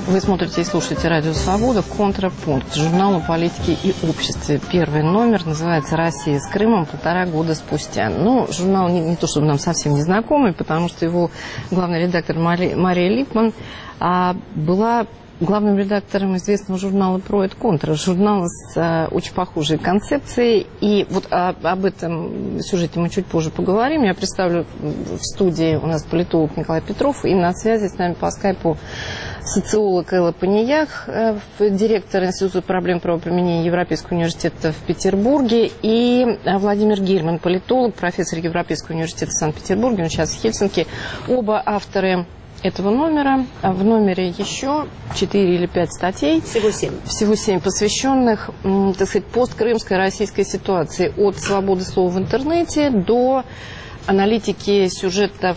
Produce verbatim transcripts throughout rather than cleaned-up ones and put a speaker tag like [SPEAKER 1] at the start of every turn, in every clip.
[SPEAKER 1] Вы смотрите и слушаете «Радио Свобода». Контрапункт. Журнал о политике и обществе. Первый номер называется «Россия с Крымом» полтора года спустя. Ну, журнал не, не то, чтобы нам совсем незнакомый, потому что его главный редактор Мари, Мария Липман а, была главным редактором известного журнала «Про и контра». Журнал с а, очень похожей концепцией. И вот а, об этом сюжете мы чуть позже поговорим. Я представлю в студии у нас политолог Николай Петров. И на связи с нами по скайпу социолог Элла Паниях, директор Института проблем правоприменения Европейского университета в Петербурге, и Владимир Гельман, политолог, профессор Европейского университета в Санкт-Петербурге, он сейчас в Хельсинки. Оба авторы этого номера. В номере еще четыре или пять статей. Всего семь. Всего семь, посвященных, так сказать, посткрымской российской ситуации. От свободы слова в интернете до аналитики сюжетов,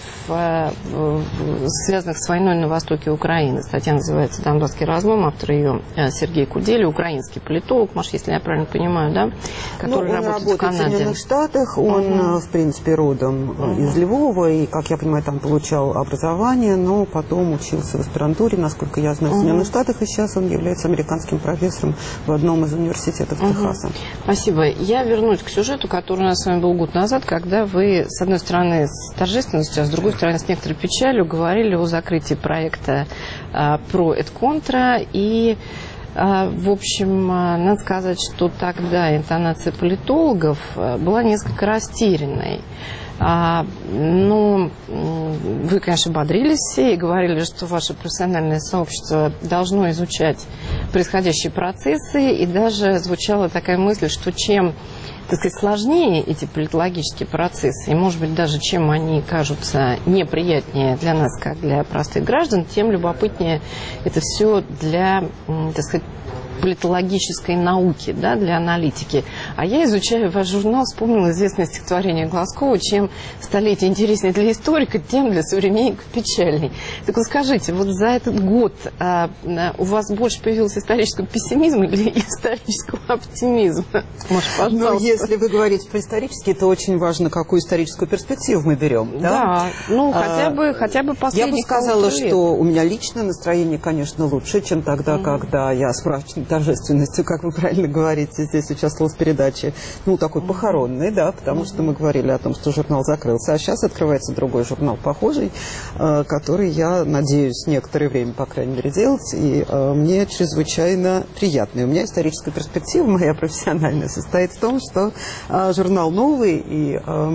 [SPEAKER 1] связанных с войной на востоке Украины. Статья называется «Донбасский разлом», автор ее Сергей Кудель, украинский политолог, Маш, если я правильно понимаю, да? Который
[SPEAKER 2] ну, он
[SPEAKER 1] работает в Канаде.
[SPEAKER 2] В Соединенных Штатах, он, uh-huh. в принципе, родом uh-huh. из Львова, и, как я понимаю, там получал образование, но потом учился в аспирантуре, насколько я знаю, в Соединенных uh-huh. Штатах, и сейчас он является американским профессором в одном из университетов uh-huh. Техаса.
[SPEAKER 1] Спасибо. Я вернусь к сюжету, который у нас с вами был год назад, когда вы, с одной С одной стороны, с торжественностью, а с другой стороны, с некоторой печалью говорили о закрытии проекта а, «Про и контра». И, а, в общем, а, надо сказать, что тогда интонация политологов а, была несколько растерянной. А, ну, вы, конечно, бодрились все и говорили, что ваше профессиональное сообщество должно изучать происходящие процессы, и даже звучала такая мысль, что чем, так сказать, сложнее эти политологические процессы, и, может быть, даже чем они кажутся неприятнее для нас, как для простых граждан, тем любопытнее это все для, так сказать, политологической науки, да, для аналитики. А я, изучая ваш журнал, вспомнила известное стихотворение Глазкова: чем столетие интереснее для историка, тем для современников печальней. Так вот скажите, вот за этот год а, у вас больше появилось исторического пессимизма или исторического оптимизма? Может, пожалуйста.
[SPEAKER 2] Ну, если вы говорите про исторический, то очень важно, какую историческую перспективу мы берем. Да,
[SPEAKER 1] да, ну, хотя бы, а, хотя бы последний.
[SPEAKER 2] Я бы сказала, что у меня личное настроение, конечно, лучше, чем тогда, mm-hmm. когда я спрашиваю торжественностью, как вы правильно говорите, здесь участвовала в передаче, ну, такой похоронной, да, потому что мы говорили о том, что журнал закрылся, а сейчас открывается другой журнал похожий, который я надеюсь некоторое время, по крайней мере, делать, и мне чрезвычайно приятно. И у меня историческая перспектива, моя профессиональная, состоит в том, что журнал новый, и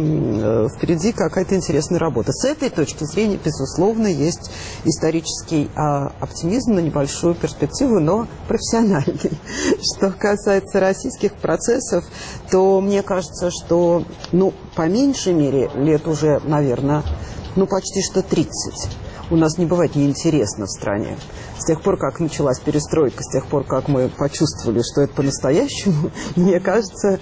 [SPEAKER 2] впереди какая-то интересная работа. С этой точки зрения, безусловно, есть исторический оптимизм на небольшую перспективу, но профессиональный. Что касается российских процессов, то мне кажется, что, ну, по меньшей мере, лет уже, наверное, ну, почти что тридцать. У нас не бывает неинтересно в стране. С тех пор, как началась перестройка, с тех пор, как мы почувствовали, что это по-настоящему, мне кажется,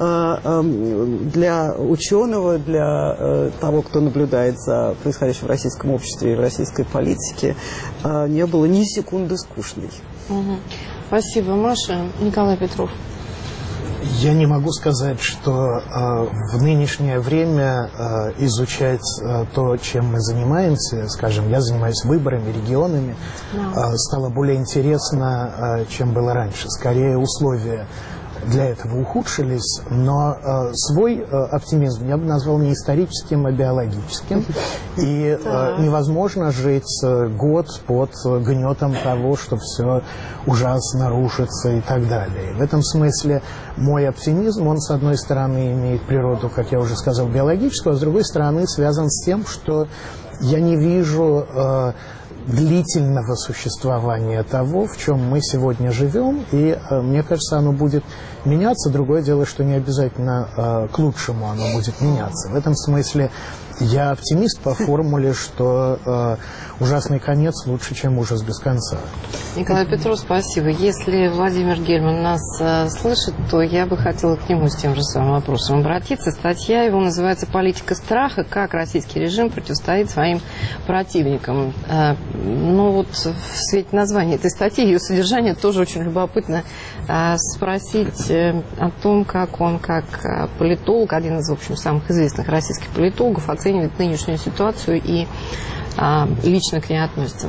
[SPEAKER 2] для ученого, для того, кто наблюдает за происходящим в российском обществе и в российской политике, не было ни секунды скучной.
[SPEAKER 1] Угу. Спасибо, Маша. Николай Петров.
[SPEAKER 3] Я не могу сказать, что э, в нынешнее время э, изучать э, то, чем мы занимаемся, скажем, я занимаюсь выборами, регионами, э, стало более интересно, э, чем было раньше. Скорее, условия для этого ухудшились, но э, свой э, оптимизм я бы назвал не историческим, а биологическим. И э, невозможно жить э, год под гнетом того, что все ужасно рушится и так далее. В этом смысле мой оптимизм, он, с одной стороны, имеет природу, как я уже сказал, биологическую, а с другой стороны, связан с тем, что я не вижу э, длительного существования того, в чем мы сегодня живем, и э, мне кажется, оно будет меняться. Другое дело, что не обязательно э, к лучшему оно будет меняться. В этом смысле я оптимист по формуле, что э, ужасный конец лучше, чем ужас без конца.
[SPEAKER 1] Николай Петров, спасибо. Если Владимир Гельман нас э, слышит, то я бы хотела к нему с тем же самым вопросом обратиться. Статья его называется «Политика страха. Как российский режим противостоит своим противникам». Э, ну вот в свете названия этой статьи, ее содержание, тоже очень любопытно э, спросить э, о том, как он, как э, политолог, один из, в общем, самых известных российских политологов, оценивает нынешнюю ситуацию и а, лично к ней относится.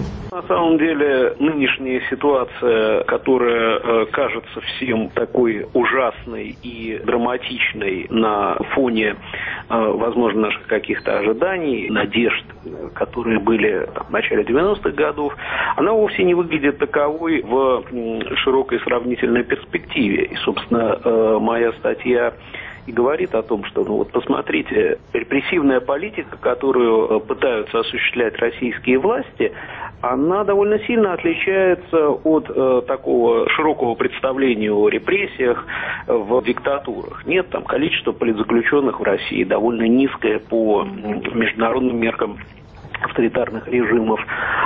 [SPEAKER 4] самом деле нынешняя ситуация, которая э, кажется всем такой ужасной и драматичной на фоне, э, возможно, наших каких-то ожиданий, надежд, которые были там, в начале девяностых годов, она вовсе не выглядит таковой в э, широкой сравнительной перспективе. И, собственно, э, моя статья и говорит о том, что, ну вот посмотрите, репрессивная политика, которую пытаются осуществлять российские власти, она довольно сильно отличается от э, такого широкого представления о репрессиях в диктатурах. Нет, там количество политзаключенных в России довольно низкое по международным меркам авторитарных режимов.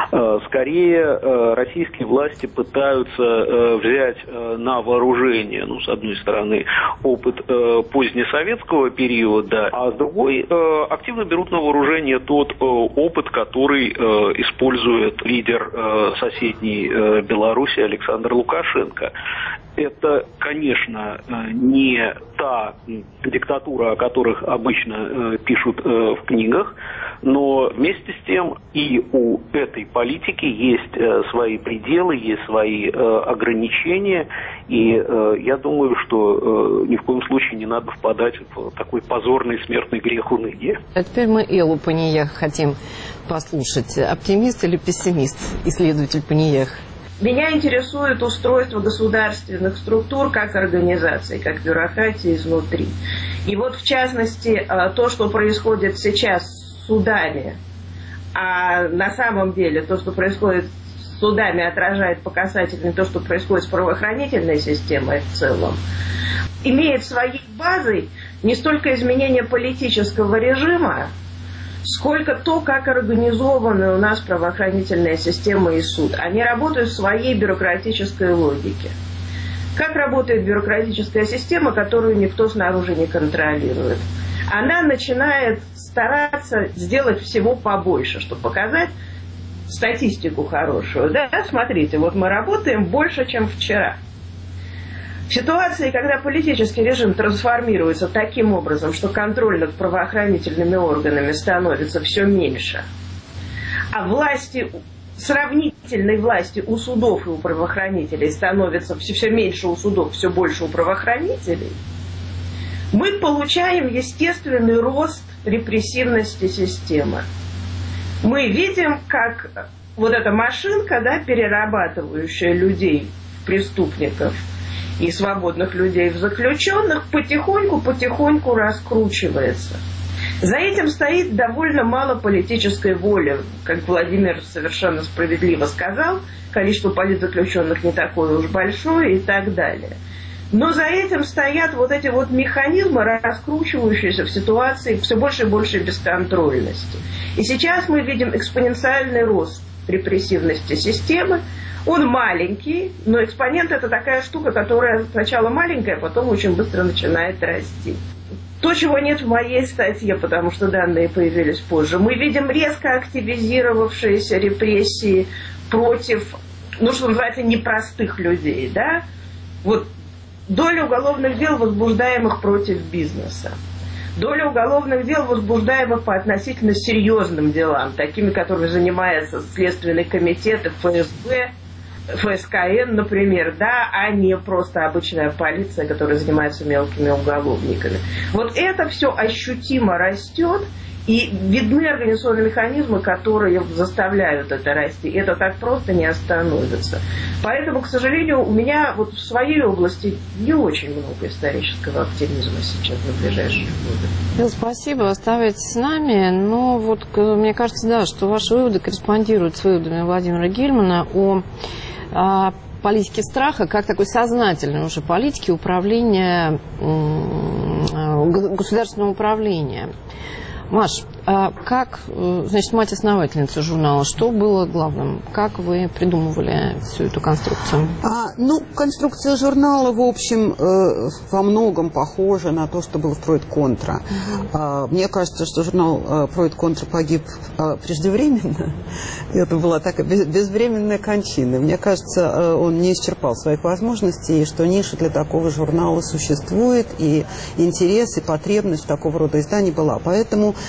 [SPEAKER 4] Скорее, российские власти пытаются взять на вооружение, ну, с одной стороны, опыт позднесоветского периода, а с другой, активно берут на вооружение тот опыт, который использует лидер соседней Беларуси Александр Лукашенко. Это, конечно, не та диктатура, о которых обычно пишут в книгах, но вместе с тем и у этой политики есть свои пределы, есть свои ограничения, и я думаю, что ни в коем случае не надо впадать в такой позорный смертный грех уныния.
[SPEAKER 1] А теперь мы Эллу Паниях хотим послушать. Оптимист или пессимист, исследователь Паниях?
[SPEAKER 5] Меня интересует устройство государственных структур как организации, как бюрократии изнутри. И вот, в частности, то, что происходит сейчас с судами, а на самом деле то, что происходит с судами, отражает по касательной то, что происходит с правоохранительной системой в целом, имеет своей базой не столько изменение политического режима, сколько то, как организованы у нас правоохранительная система и суд. Они работают в своей бюрократической логике. Как работает бюрократическая система, которую никто снаружи не контролирует? Она начинает стараться сделать всего побольше, чтобы показать статистику хорошую. Да, смотрите, вот мы работаем больше, чем вчера. В ситуации, когда политический режим трансформируется таким образом, что контроль над правоохранительными органами становится все меньше, а власти, сравнительной власти у судов и у правоохранителей становится все, все меньше у судов, все больше у правоохранителей, мы получаем естественный рост репрессивности системы. Мы видим, как вот эта машинка, да, перерабатывающая людей в преступников и свободных людей в заключенных, потихоньку-потихоньку раскручивается. За этим стоит довольно мало политической воли. Как Владимир совершенно справедливо сказал, количество политзаключенных не такое уж большое и так далее. Но за этим стоят вот эти вот механизмы, раскручивающиеся в ситуации все больше и больше бесконтрольности. И сейчас мы видим экспоненциальный рост репрессивности системы. Он маленький, но экспонент — это такая штука, которая сначала маленькая, а потом очень быстро начинает расти. То, чего нет в моей статье, потому что данные появились позже. Мы видим резко активизировавшиеся репрессии против, ну, что называется, непростых людей, да? Вот доля уголовных дел, возбуждаемых против бизнеса. Доля уголовных дел, возбуждаемых по относительно серьезным делам, такими, которыми занимается Следственный комитет и ФСБ, ФСКН, например, да, а не просто обычная полиция, которая занимается мелкими уголовниками. Вот это все ощутимо растет, и видны организационные механизмы, которые заставляют это расти. Это так просто не остановится. Поэтому, к сожалению, у меня вот в своей области не очень много исторического оптимизма сейчас на ближайшие годы.
[SPEAKER 1] Спасибо, оставайтесь с нами. Но вот мне кажется, да, что ваши выводы корреспондируют с выводами Владимира Гельмана о, о политике страха, как такой сознательной уже политики управления, государственного управления. Маш, а как, значит, мать-основательница журнала, что было главным? Как вы придумывали всю эту конструкцию?
[SPEAKER 2] А, ну, конструкция журнала, в общем, э, во многом похожа на то, что было в «Пройд Контра». Mm-hmm. а, мне кажется, что журнал э, «Пройд Контра» погиб э, преждевременно. Это была такая без, безвременная кончина. Мне кажется, э, он не исчерпал своих возможностей, и что ниша для такого журнала существует, и интерес, и потребность в такого рода издании была. Поэтому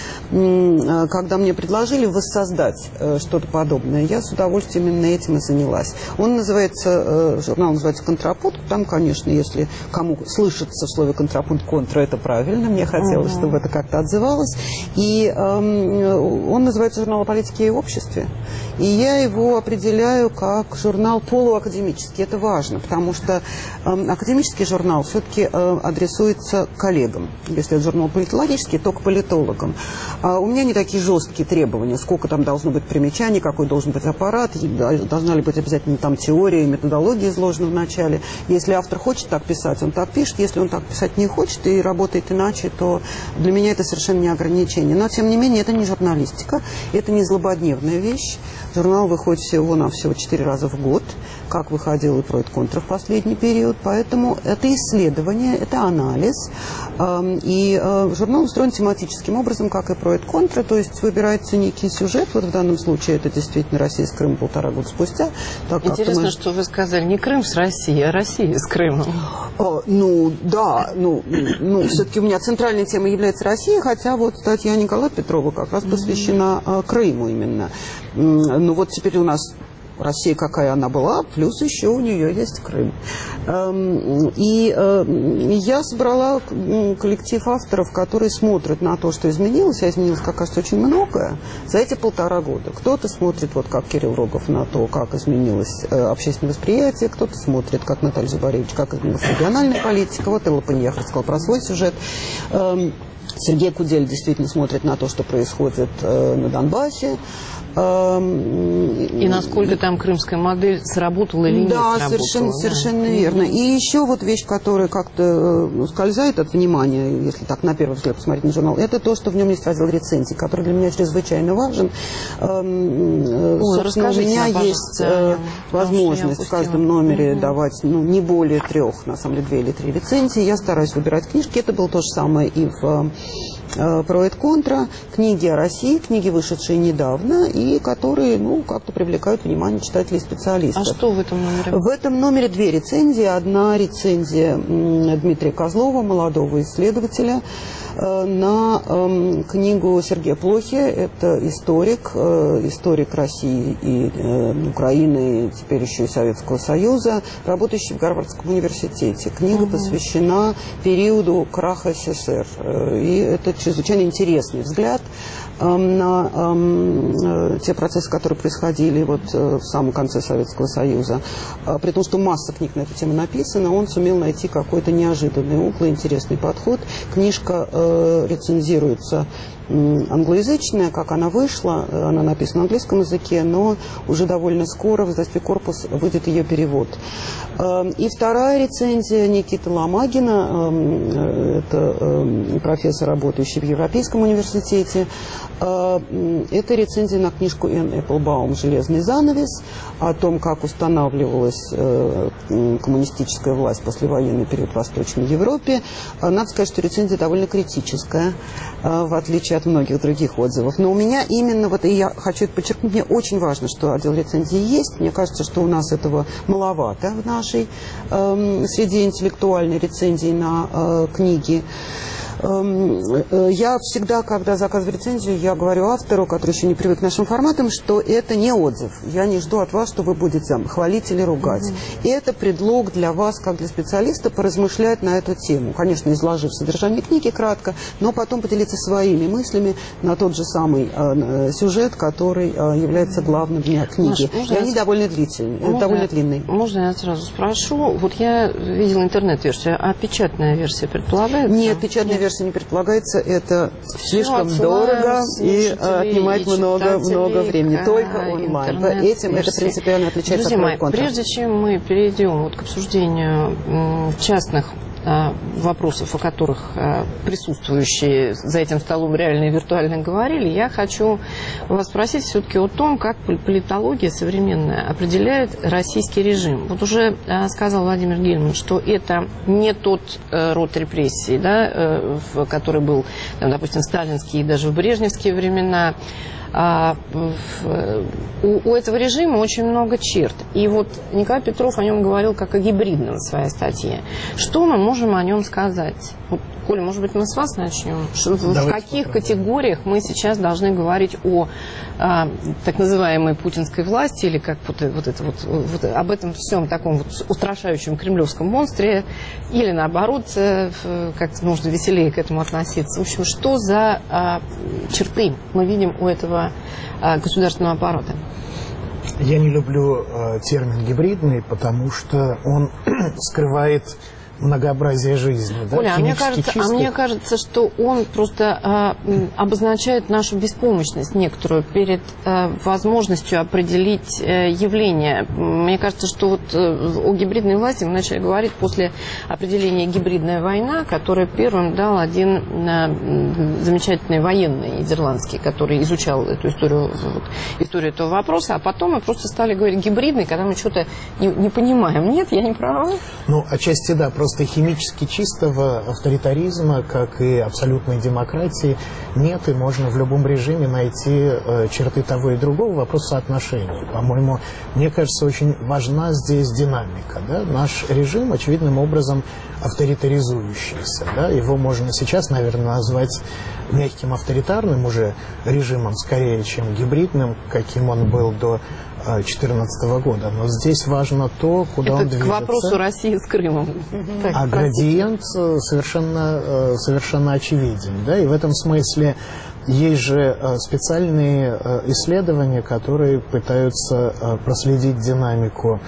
[SPEAKER 2] когда мне предложили воссоздать что-то подобное, я с удовольствием именно этим и занялась. Он называется, журнал называется «Контрапункт». Там, конечно, если кому слышится в слове «контрапункт», «контра» — это правильно. Мне хотелось, uh-huh. чтобы это как-то отзывалось. И он называется «Журнал о политике и обществе». И я его определяю как журнал полуакадемический. Это важно, потому что академический журнал все-таки адресуется коллегам. Если это журнал политологический, то к политологам. А у меня не такие жесткие требования, сколько там должно быть примечаний, какой должен быть аппарат, должна ли быть обязательно там теория и методология изложена в начале. Если автор хочет так писать, он так пишет. Если он так писать не хочет и работает иначе, то для меня это совершенно не ограничение. Но, тем не менее, это не журналистика, это не злободневная вещь. Журнал выходит всего-навсего четыре раза в год, как выходил и «Проэдконтра» в последний период. Поэтому это исследование, это анализ. И журнал устроен тематическим образом, как и «Проэдконтра», то есть выбирается некий сюжет. Вот в данном случае это действительно Россия с Крымом полтора года спустя. Так,
[SPEAKER 1] интересно,
[SPEAKER 2] мы...
[SPEAKER 1] что вы сказали не Крым с Россией, а Россия с Крымом.
[SPEAKER 2] О, ну, да, ну, ну все-таки у меня центральной темой является Россия, хотя вот статья Николая Петрова как раз посвящена mm-hmm. Крыму именно. Ну вот теперь у нас Россия, какая она была, плюс еще у нее есть Крым. И я собрала коллектив авторов, которые смотрят на то, что изменилось, а изменилось, как кажется, очень многое за эти полтора года. Кто-то смотрит, вот как Кирилл Рогов, на то, как изменилось общественное восприятие, кто-то смотрит, как Наталья Зубаревич, как изменилась региональная политика. Вот Элла Паньях рассказал про свой сюжет. Сергей Кудель действительно смотрит на то, что происходит на Донбассе.
[SPEAKER 1] И насколько там крымская модель сработала или
[SPEAKER 2] да,
[SPEAKER 1] не сработала.
[SPEAKER 2] Совершенно,
[SPEAKER 1] да,
[SPEAKER 2] совершенно верно. И еще вот вещь, которая как-то ускользает от внимания, если так на первый взгляд посмотреть на журнал, это то, что в нем есть раздел рецензий, который для меня чрезвычайно важен. Ой, собственно, у меня нам, есть э, возможность в каждом номере угу. давать ну, не более трех, на самом деле, две или три рецензии. Я стараюсь выбирать книжки. Это было то же самое и в «Проэдконтра», книги о России, книги, вышедшие недавно, и которые, ну, как-то привлекают внимание читателей и специалистов.
[SPEAKER 1] А что в этом номере?
[SPEAKER 2] В этом номере две рецензии. Одна рецензия Дмитрия Козлова, молодого исследователя, на э, книгу Сергея Плохи. Это историк, э, историк России и э, Украины, и теперь еще и Советского Союза, работающий в Гарвардском университете. Книга угу. посвящена периоду краха СССР. И это чрезвычайно интересный взгляд э, на э, те процессы, которые происходили вот, э, в самом конце Советского Союза. Э, при том, что масса книг на эту тему написана, он сумел найти какой-то неожиданный угол, интересный подход. Книжка э, рецензируется англоязычная, как она вышла, она написана на английском языке, но уже довольно скоро в издательстве «Корпус» выйдет ее перевод. И вторая рецензия Никиты Ломагина, это профессор, работающий в Европейском университете. Это рецензия на книжку Энн Эпплбаум «Железный занавес», о том, как устанавливалась коммунистическая власть в послевоенный период в Восточной Европе. Надо сказать, что рецензия довольно критическая, в отличие от многих других отзывов. Но у меня именно, вот, и я хочу это подчеркнуть, мне очень важно, что отдел рецензии есть. Мне кажется, что у нас этого маловато в нашей э, среде интеллектуальной рецензии на э, книги. Я всегда, когда заказываю рецензию, я говорю автору, который еще не привык к нашим форматам, что это не отзыв. Я не жду от вас, что вы будете хвалить или ругать. Mm-hmm. И это предлог для вас, как для специалиста, поразмышлять на эту тему. Конечно, изложив содержание книги кратко, но потом поделиться своими мыслями на тот же самый э, сюжет, который э, является главным для книги. Маш, и они я... довольно длительные, можно, довольно длинные.
[SPEAKER 1] Можно я сразу спрошу? Вот я видела интернет-версию, а печатная версия предполагается?
[SPEAKER 2] Нет, печатная версия не предполагается, это Все слишком дорого и отнимает много-много времени. Только онлайн. Этим это принципиально отличается
[SPEAKER 1] Друзья
[SPEAKER 2] от «Проэдконтра».
[SPEAKER 1] Прежде чем мы перейдем вот к обсуждению частных вопросов, о которых присутствующие за этим столом реально и виртуально говорили, я хочу вас спросить все-таки о том, как политология современная определяет российский режим. Вот уже сказал Владимир Гельман, что это не тот род репрессий, да, который был, там, допустим, сталинский и даже в брежневские времена. а, у, у этого режима очень много черт. И вот Николай Петров о нем говорил как о гибридном в своей статье. Что мы можем о нем сказать? Вот, Коля, может быть, мы с вас начнем? В, в каких попробуем. категориях мы сейчас должны говорить о а, так называемой путинской власти, или как вот, вот это вот, вот об этом всем таком вот устрашающем кремлевском монстре, или наоборот, как-то нужно веселее к этому относиться? В общем, что за а, черты мы видим у этого а, государственного аппарата?
[SPEAKER 3] Я не люблю э, термин «гибридный», потому что он скрывает многообразие жизни. Да?
[SPEAKER 1] Оля, а мне, кажется, а мне кажется, что он просто а, обозначает нашу беспомощность некоторую перед а, возможностью определить а, явление. Мне кажется, что вот а, о гибридной власти мы начали говорить после определения «гибридная война», которое первым дал один а, замечательный военный нидерландский, который изучал эту историю, вот, историю этого вопроса, а потом мы просто стали говорить «гибридный», когда мы что-то не, не понимаем. Нет, я не права?
[SPEAKER 3] Ну, отчасти да, просто Просто химически чистого авторитаризма, как и абсолютной демократии, нет, и можно в любом режиме найти э, черты того и другого. Вопрос соотношений. По-моему, мне кажется, очень важна здесь динамика. Да? Наш режим, очевидным образом, авторитаризующийся. Да? Его можно сейчас, наверное, назвать мягким авторитарным уже режимом, скорее, чем гибридным, каким он был до две тысячи четырнадцатого года. Но здесь важно то, куда
[SPEAKER 1] Это
[SPEAKER 3] он движется.
[SPEAKER 1] к вопросу России с Крымом. Так,
[SPEAKER 3] а градиент совершенно, совершенно очевиден. Да? И в этом смысле есть же специальные исследования, которые пытаются проследить динамику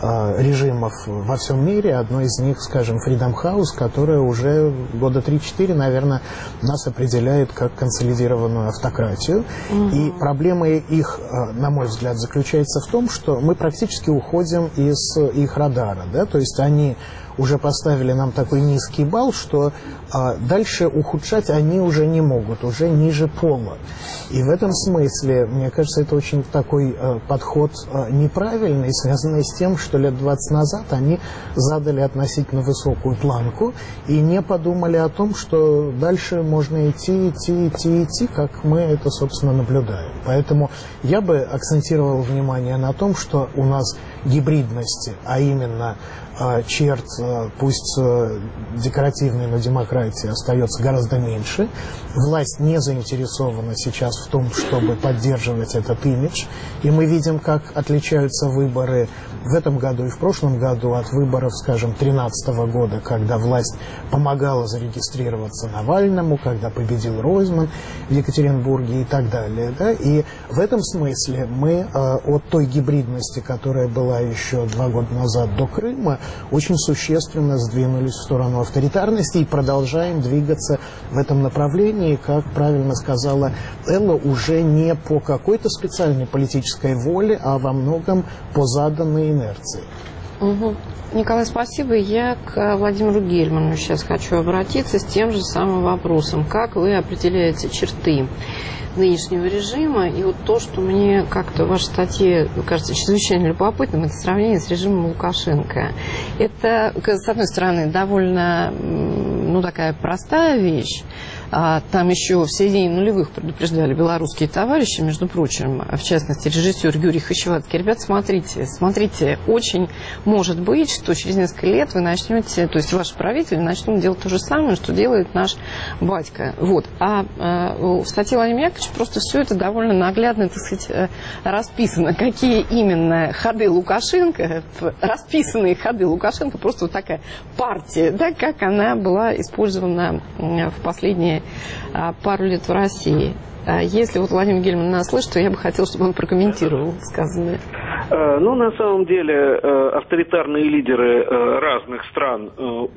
[SPEAKER 3] режимов во всем мире. Одно из них, скажем, Freedom House, которое уже года три-четыре, наверное, нас определяет как консолидированную автократию. Mm-hmm. И проблема их, на мой взгляд, заключается в том, что мы практически уходим из их радара. Да? То есть они уже поставили нам такой низкий балл, что а, дальше ухудшать они уже не могут, уже ниже пола. И в этом смысле, мне кажется, это очень такой а, подход а, неправильный, связанный с тем, что лет двадцать назад они задали относительно высокую планку и не подумали о том, что дальше можно идти, идти, идти, идти, как мы это, собственно, наблюдаем. Поэтому я бы акцентировал внимание на том, что у нас гибридности, а именно черт, пусть декоративной, но демократии остается гораздо меньше. Власть не заинтересована сейчас в том, чтобы поддерживать этот имидж. И мы видим, как отличаются выборы в этом году и в прошлом году от выборов, скажем, две тысячи тринадцатого года, когда власть помогала зарегистрироваться Навальному, когда победил Ройзман в Екатеринбурге и так далее. Да? И в этом смысле мы э, от той гибридности, которая была еще два года назад до Крыма, очень существенно сдвинулись в сторону авторитарности и продолжаем двигаться в этом направлении, как правильно сказала Элла, уже не по какой-то специальной политической воле, а во многом по заданной инерции.
[SPEAKER 1] Угу. Николай, спасибо. Я к Владимиру Гельману сейчас хочу обратиться с тем же самым вопросом. Как вы определяете черты нынешнего режима? И вот то, что мне как-то в вашей статье кажется чрезвычайно любопытным, это сравнение с режимом Лукашенко. Это, с одной стороны, довольно, ну, такая простая вещь. А там еще в середине нулевых предупреждали белорусские товарищи, между прочим, в частности, режиссер Юрий Хащеватский. Ребят, смотрите, смотрите, очень может быть, что через несколько лет вы начнете, то есть ваши правители начнут делать то же самое, что делает наш батька. Вот. А, а в статье Владимира Яковлевича просто все это довольно наглядно, так сказать, расписано. Какие именно ходы Лукашенко, расписанные ходы Лукашенко, просто вот такая партия, да, как она была использована в последние пару лет в России. Если вот Владимир Гельман нас слышит, то я бы хотела, чтобы он прокомментировал сказанное.
[SPEAKER 4] Ну, на самом деле, авторитарные лидеры разных стран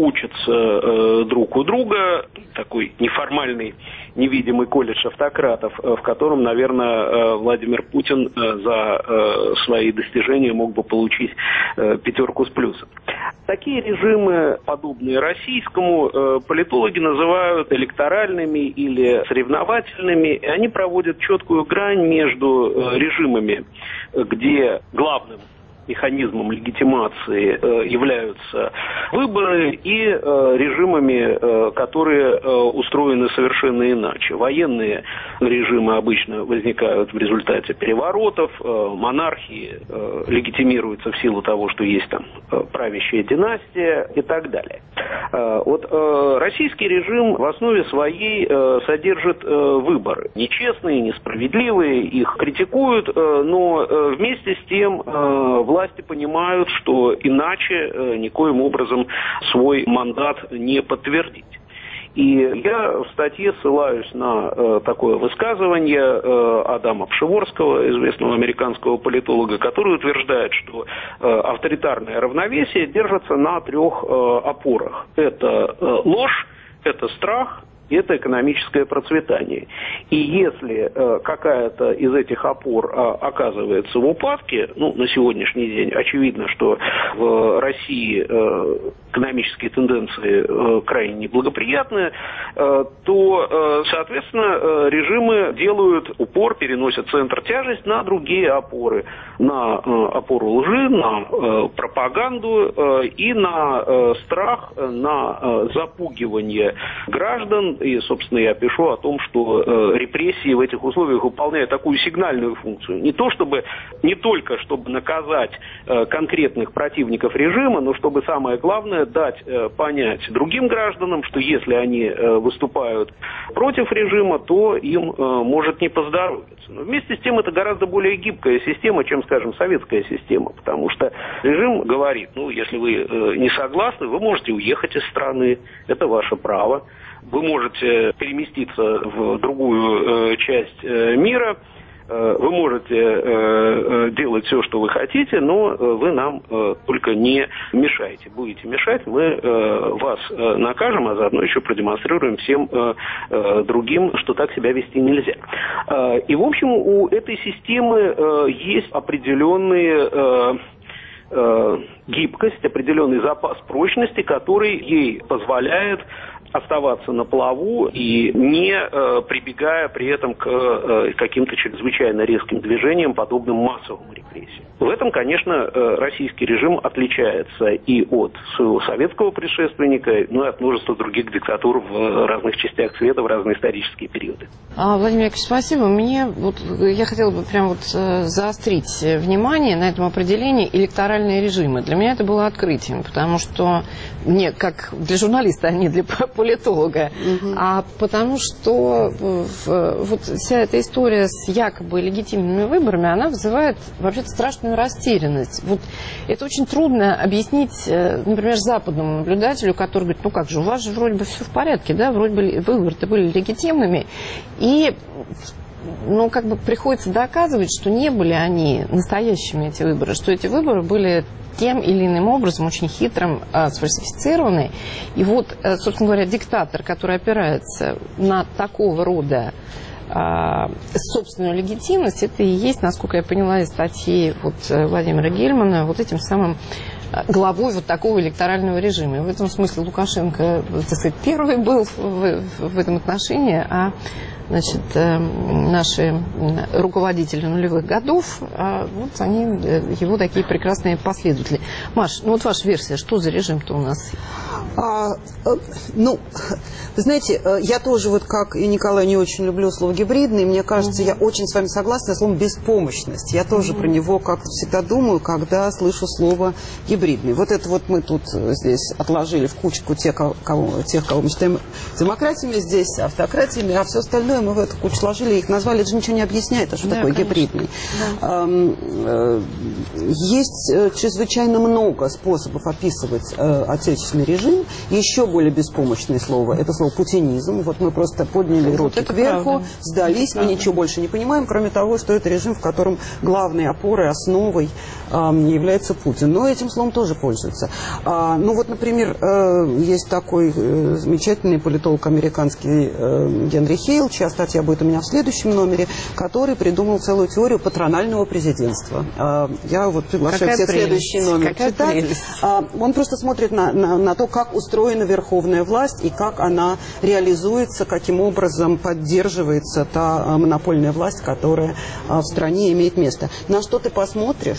[SPEAKER 4] учатся друг у друга. Такой неформальный, невидимый колледж автократов, в котором, наверное, Владимир Путин за свои достижения мог бы получить пятерку с плюсом. Такие режимы, подобные российскому, политологи называют электоральными или соревновательными. И они проводят четкую грань между режимами, где главным механизмом легитимации являются выборы и э, режимами, э, которые э, устроены совершенно иначе. Военные режимы обычно возникают в результате переворотов, э, монархии э, легитимируются в силу того, что есть там э, правящая династия и так далее. Э, вот э, российский режим в основе своей э, содержит э, выборы. Нечестные, несправедливые, их критикуют, э, но э, вместе с тем э, власти понимают, что иначе э, никоим образом свой мандат не подтвердить. И я в статье ссылаюсь на э, такое высказывание э, Адама Пшеворского, известного американского политолога, который утверждает, что э, авторитарное равновесие держится на трех э, опорах. Это э, ложь, это страх, это экономическое процветание. И если э, какая-то из этих опор э, оказывается в упадке, ну, на сегодняшний день очевидно, что в России э, экономические тенденции э, крайне неблагоприятны, э, то, э, соответственно, э, режимы делают упор, переносят центр тяжести на другие опоры. На э, опору лжи, на э, пропаганду э, и на э, страх, на э, запугивание граждан. И, собственно, я пишу о том, что э, репрессии в этих условиях выполняют такую сигнальную функцию. Не то чтобы, не только чтобы наказать э, конкретных противников режима, но чтобы, самое главное, дать э, понять другим гражданам, что если они э, выступают против режима, то им э, может не поздоровиться. Но вместе с тем это гораздо более гибкая система, чем, скажем, советская система, потому что режим говорит, ну, если вы э, не согласны, вы можете уехать из страны, это ваше право. Вы можете переместиться в другую э, часть э, мира, э, вы можете э, делать все, что вы хотите, но э, вы нам э, только не мешайте. Будете мешать, мы э, вас э, накажем, а заодно еще продемонстрируем всем э, э, другим, что так себя вести нельзя. Э, и, в общем, у этой системы э, есть определенные... Э, гибкость, определенный запас прочности, который ей позволяет оставаться на плаву и не э, прибегая при этом к э, каким-то чрезвычайно резким движениям, подобным массовым репрессиям. В этом, конечно, э, российский режим отличается и от своего советского предшественника, но и от множества других диктатур в разных частях света, в разные исторические периоды.
[SPEAKER 1] А, Владимир Яковлевич, спасибо. Мне вот, я хотела бы прям вот заострить внимание на этом определении электоральные режимы. Для меня это было открытием, потому что не как для журналиста, а не для политолога, угу. а потому что в, вот вся эта история с якобы легитимными выборами, она вызывает вообще-то страшную растерянность. Вот это очень трудно объяснить, например, западному наблюдателю, который говорит, ну как же, у вас же вроде бы все в порядке, да, вроде бы выборы-то были легитимными, и ну, как бы приходится доказывать, что не были они настоящими, эти выборы, что эти выборы были тем или иным образом очень хитрым, э, сфальсифицированы. И вот, э, собственно говоря, диктатор, который опирается на такого рода э, собственную легитимность, это и есть, насколько я поняла из статьи вот, Владимира Гельмана, вот этим самым главой вот такого электорального режима. И в этом смысле Лукашенко, так сказать, первый был в, в, в этом отношении, а значит, наши руководители нулевых годов, вот они, его такие прекрасные последователи. Маш, ну вот ваша версия, что за режим-то у нас?
[SPEAKER 2] А, ну, вы знаете, я тоже, вот как и Николай, не очень люблю слово «гибридный». Мне кажется, угу. я очень с вами согласна с словом «беспомощность». Я тоже угу. про него как-то всегда думаю, когда слышу слово «гибридный». Вот это вот мы тут здесь отложили в кучку тех, кого, тех, кого мы считаем демократиями, здесь автократиями, а все остальное мы в эту кучу сложили, их назвали, это же ничего не объясняет, а что да, такое конечно. Гибридный. Да. Есть чрезвычайно много способов описывать отечественный режим. Еще более беспомощное слово – это слово «путинизм». Вот мы просто подняли вот руки кверху, правда. Сдались, мы ничего больше не понимаем, кроме того, что это режим, в котором главной опорой, основой э, является Путин. Но этим словом тоже пользуются. А, ну вот, например, э, есть такой э, замечательный политолог американский э, Генри Хейл, чья статья будет у меня в следующем номере, который придумал целую теорию патронального президентства. Я вот приглашаю
[SPEAKER 1] Какая
[SPEAKER 2] всех
[SPEAKER 1] прелесть.
[SPEAKER 2] следующий номер
[SPEAKER 1] Какая
[SPEAKER 2] читать.
[SPEAKER 1] прелесть.
[SPEAKER 2] Он просто смотрит на, на, на то, как устроена верховная власть и как она реализуется, каким образом поддерживается та монопольная власть, которая в стране имеет место. На что ты посмотришь,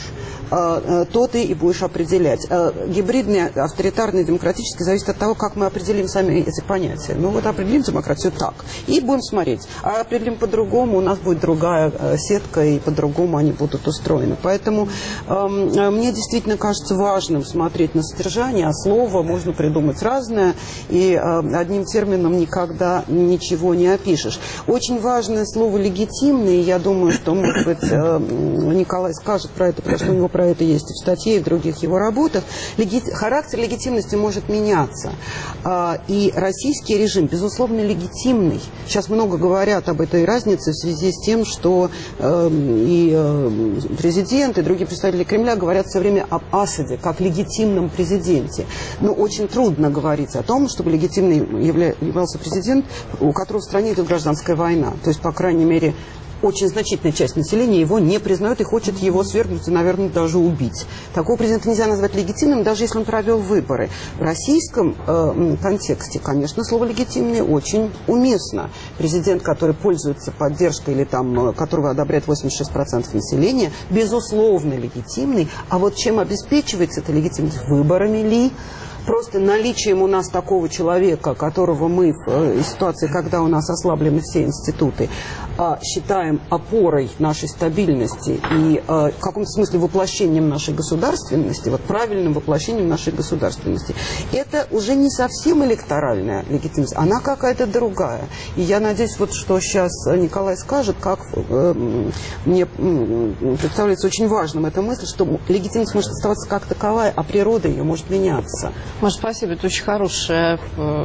[SPEAKER 2] то ты и будешь определять. Гибридный, авторитарный, демократический зависит от того, как мы определим сами эти понятия. Ну вот определим демократию так, и будем смотреть. А определим по-другому, у нас будет другая сетка, и по-другому они будут устроены. Поэтому э, мне действительно кажется важным смотреть на содержание, а слово можно придумать разное, и э, одним термином никогда ничего не опишешь. Очень важное слово «легитимный», я думаю, что, может быть, э, Николай скажет про это, потому что у него про это есть и в статье, и в других его работах. Леги... Характер легитимности может меняться. Э, и российский режим, безусловно, легитимный. Сейчас много говорят об этой разнице в связи с тем, что э, и э, президент, и другие представители Кремля говорят все время об Асаде, как легитимном президенте. Но очень трудно говорить о том, чтобы легитимным явля... являлся президент, у которого в стране идет гражданская война. То есть, по крайней мере, очень значительная часть населения его не признает и хочет его свергнуть и, наверное, даже убить. Такого президента нельзя назвать легитимным, даже если он провел выборы. В российском э, контексте, конечно, слово «легитимный» очень уместно. Президент, который пользуется поддержкой или там, которого одобряет восемьдесят шесть процентов населения, безусловно, легитимный. А вот чем обеспечивается эта легитимность? Выборами ли? Просто наличием у нас такого человека, которого мы в э, ситуации, когда у нас ослаблены все институты, э, считаем опорой нашей стабильности и э, в каком-то смысле воплощением нашей государственности, вот правильным воплощением нашей государственности, это уже не совсем электоральная легитимность, она какая-то другая. И я надеюсь, вот что сейчас Николай скажет, как э, мне э, представляется очень важным эта мысль, что легитимность может оставаться как таковая, а природа ее может меняться.
[SPEAKER 1] Маш, спасибо, это очень хорошее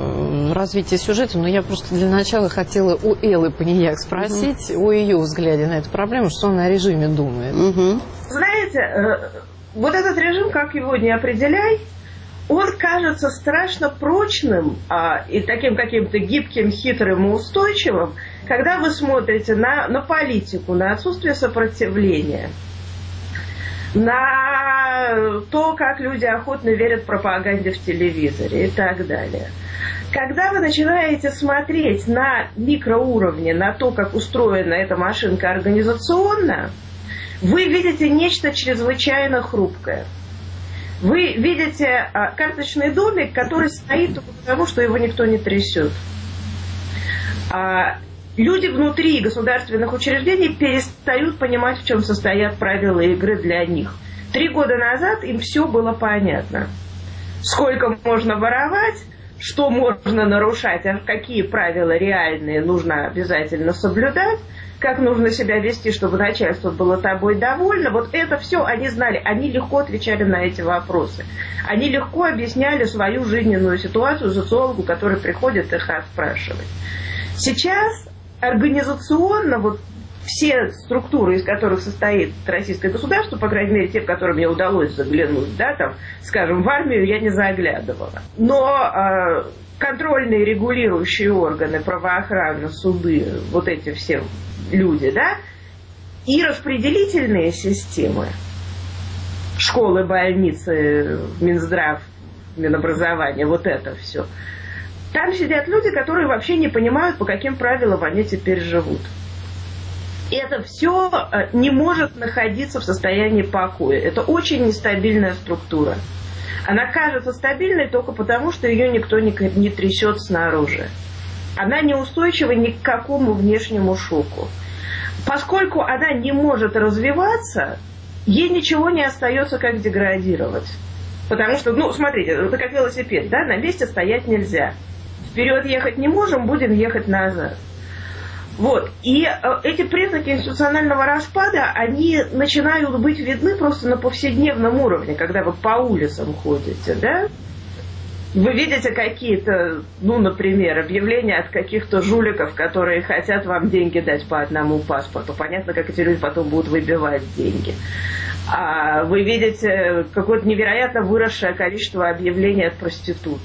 [SPEAKER 1] э, развитие сюжета, но я просто для начала хотела у Эллы Панияк спросить угу. о ее взгляде на эту проблему, что она о режиме думает.
[SPEAKER 5] Угу. Знаете, э, вот этот режим, как его не определяй, он кажется страшно прочным а, и таким каким-то гибким, хитрым и устойчивым, когда вы смотрите на, на политику, на отсутствие сопротивления, на то, как люди охотно верят пропаганде в телевизоре и так далее. Когда вы начинаете смотреть на микроуровне, на то, как устроена эта машинка организационно, вы видите нечто чрезвычайно хрупкое. Вы видите а, карточный домик, который стоит только потому, что его никто не трясет. А, Люди внутри государственных учреждений перестают понимать, в чем состоят правила игры для них. Три года назад им все было понятно. Сколько можно воровать, что можно нарушать, а какие правила реальные нужно обязательно соблюдать, как нужно себя вести, чтобы начальство было тобой довольно. Вот это все они знали. Они легко отвечали на эти вопросы. Они легко объясняли свою жизненную ситуацию социологу, который приходит их расспрашивать. Сейчас организационно вот все структуры, из которых состоит российское государство, по крайней мере, те, в которые мне удалось заглянуть, да, там, скажем, в армию я не заглядывала. Но э, контрольные регулирующие органы, правоохрана, суды, вот эти все люди, да, и распределительные системы, школы, больницы, Минздрав, Минобразование, вот это все. Там сидят люди, которые вообще не понимают, по каким правилам они теперь живут. И это все не может находиться в состоянии покоя. Это очень нестабильная структура. Она кажется стабильной только потому, что ее никто не, не трясет снаружи. Она неустойчива ни к какому внешнему шоку. Поскольку она не может развиваться, ей ничего не остается, как деградировать. Потому что, ну, смотрите, это как велосипед, да, на месте стоять нельзя. Вперед ехать не можем, будем ехать назад. Вот. И э, эти признаки институционального распада, они начинают быть видны просто на повседневном уровне, когда вы по улицам ходите, да? Вы видите какие-то, ну, например, объявления от каких-то жуликов, которые хотят вам деньги дать по одному паспорту. Понятно, как эти люди потом будут выбивать деньги. А вы видите какое-то невероятно выросшее количество объявлений от проституток.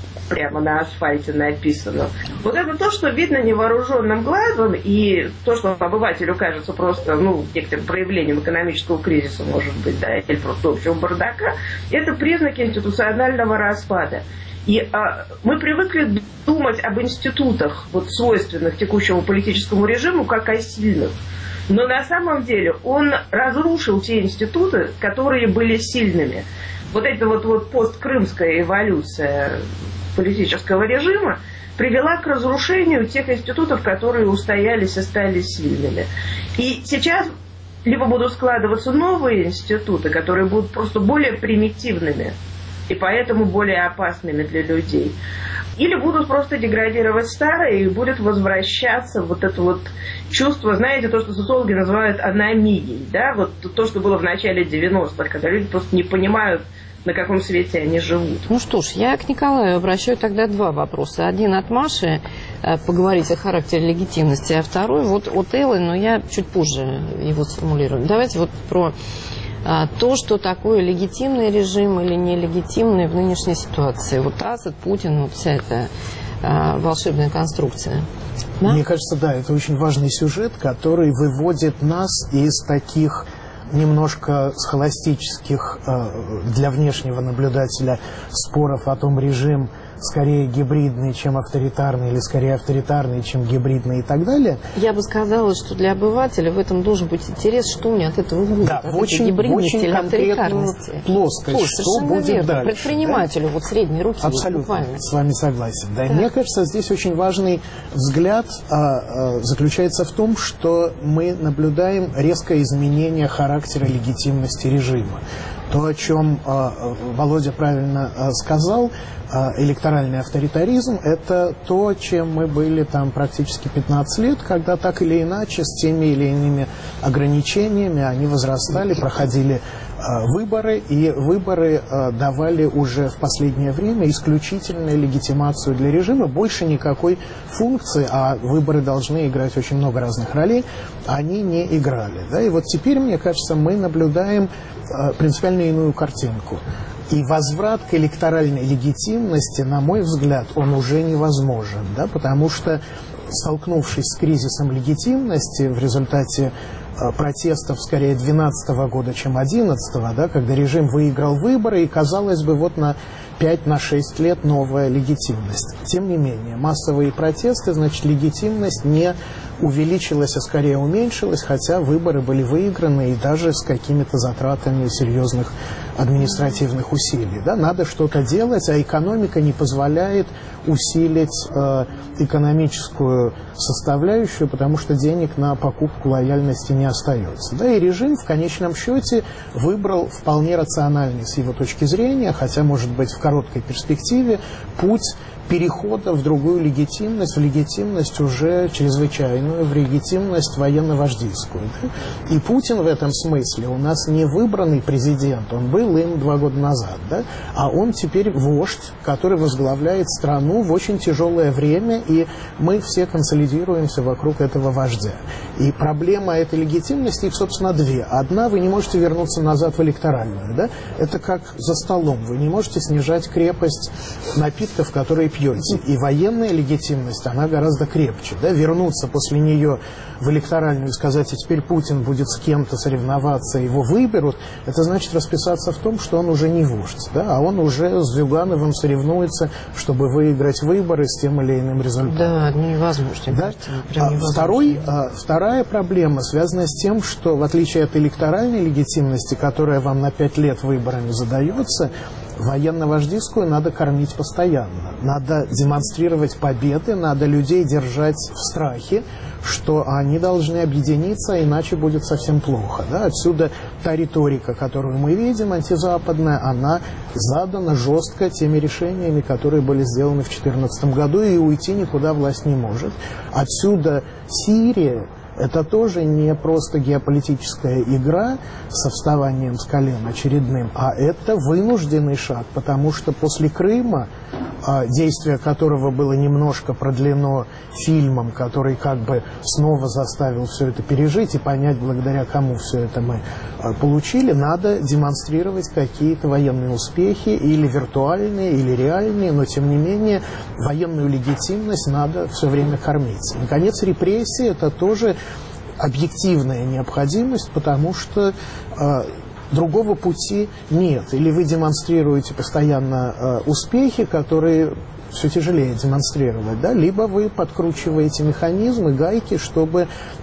[SPEAKER 5] прямо на асфальте написано. Вот это то, что видно невооруженным глазом, и то, что обывателю кажется просто, ну, некоторым проявлением экономического кризиса, может быть, да, или просто общего бардака, это признаки институционального распада. И а, мы привыкли думать об институтах, вот, свойственных текущему политическому режиму, как о сильных. Но на самом деле он разрушил те институты, которые были сильными. Вот эта вот, вот посткрымская эволюция политического режима привела к разрушению тех институтов, которые устоялись и стали сильными. И сейчас либо будут складываться новые институты, которые будут просто более примитивными и поэтому более опасными для людей, или будут просто деградировать старые, и будет возвращаться вот это вот чувство, знаете, то, что социологи называют аномией, да, вот то, что было в начале девяностых, когда люди просто не понимают, на каком свете они живут.
[SPEAKER 1] Ну что ж, я к Николаю обращаю тогда два вопроса. Один от Маши, поговорить о характере легитимности, а второй вот от Эллы, но я чуть позже его сформулирую. Давайте вот про а, то, что такое легитимный режим или нелегитимный в нынешней ситуации. Вот Асад, Путин, вот вся эта а, волшебная конструкция. Да?
[SPEAKER 3] Мне кажется, да, это очень важный сюжет, который выводит нас из таких немножко схоластических для внешнего наблюдателя споров о том, режим скорее гибридный, чем авторитарный, или скорее авторитарный, чем гибридный и так далее.
[SPEAKER 1] Я бы сказала, что для обывателя в этом должен быть интерес, что мне от этого будет,
[SPEAKER 3] да,
[SPEAKER 1] от
[SPEAKER 3] в очень,
[SPEAKER 1] гибридности
[SPEAKER 3] очень
[SPEAKER 1] или авторитарности.
[SPEAKER 3] Плоскость,
[SPEAKER 1] Плоскость,
[SPEAKER 3] что будет
[SPEAKER 1] верно.
[SPEAKER 3] дальше.
[SPEAKER 1] Предпринимателю, да? Вот средней руки.
[SPEAKER 3] Абсолютно,
[SPEAKER 1] буквально.
[SPEAKER 3] С вами согласен. Да.
[SPEAKER 1] Да.
[SPEAKER 3] Мне кажется, здесь очень важный взгляд а, а, заключается в том, что мы наблюдаем резкое изменение характера легитимности режима. То, о чем а, Володя правильно а, сказал, а, электоральный авторитаризм, это то, чем мы были там практически пятнадцать лет, когда так или иначе с теми или иными ограничениями они возрастали, проходили а, выборы, и выборы а, давали уже в последнее время исключительную легитимацию для режима, больше никакой функции, а выборы должны играть очень много разных ролей, они не играли. Да? И вот теперь, мне кажется, мы наблюдаем принципиально иную картинку. И возврат к электоральной легитимности, на мой взгляд, он уже невозможен, да, потому что, столкнувшись с кризисом легитимности в результате э, протестов скорее две тысячи двенадцатого года, чем две тысячи одиннадцатого, да, когда режим выиграл выборы, и, казалось бы, вот на пять-шесть лет новая легитимность. Тем не менее, массовые протесты, значит, легитимность не увеличилась, а скорее уменьшилась, хотя выборы были выиграны и даже с какими-то затратами серьезных административных усилий. Да? Надо что-то делать, а экономика не позволяет усилить э, экономическую составляющую, потому что денег на покупку лояльности не остается. Да? И режим в конечном счете выбрал вполне рациональный с его точки зрения, хотя, может быть, в короткой перспективе, путь перехода в другую легитимность, в легитимность уже чрезвычайную, в легитимность военно-вождийскую. Да? И Путин в этом смысле у нас не выбранный президент, он был им два года назад, да? А он теперь вождь, который возглавляет страну в очень тяжелое время, и мы все консолидируемся вокруг этого вождя. И проблема этой легитимности, их, собственно, две. Одна, вы не можете вернуться назад в электоральную. Да? Это как за столом. Вы не можете снижать крепость напитков, которые пьете. И военная легитимность, она гораздо крепче. Да? Вернуться после нее в электоральную и сказать, и теперь Путин будет с кем-то соревноваться, его выберут, это значит расписаться в том, что он уже не вождь, да? А он уже с Зюгановым соревнуется, чтобы выиграть выборы с тем или иным результатом.
[SPEAKER 1] Да, невозможно.
[SPEAKER 3] Да? А второй, а, вторая проблема связана с тем, что в отличие от электоральной легитимности, которая вам на пять лет выборами задается, военно-вождийскую надо кормить постоянно. Надо демонстрировать победы, надо людей держать в страхе, что они должны объединиться, иначе будет совсем плохо. Да? Отсюда та риторика, которую мы видим, антизападная, она задана жестко теми решениями, которые были сделаны в две тысячи четырнадцатом году, и уйти никуда власть не может. Отсюда Сирия. Это тоже не просто геополитическая игра со вставанием с колен очередным, а это вынужденный шаг, потому что после Крыма действие которого было немножко продлено фильмом, который как бы снова заставил все это пережить и понять, благодаря кому все это мы получили, надо демонстрировать какие-то военные успехи, или виртуальные, или реальные, но тем не менее военную легитимность надо все время кормить. Наконец, репрессии – это тоже объективная необходимость, потому что э, другого пути нет. Или вы демонстрируете постоянно э, успехи, которые все тяжелее демонстрировать, да? Либо вы подкручиваете механизмы, гайки, чтобы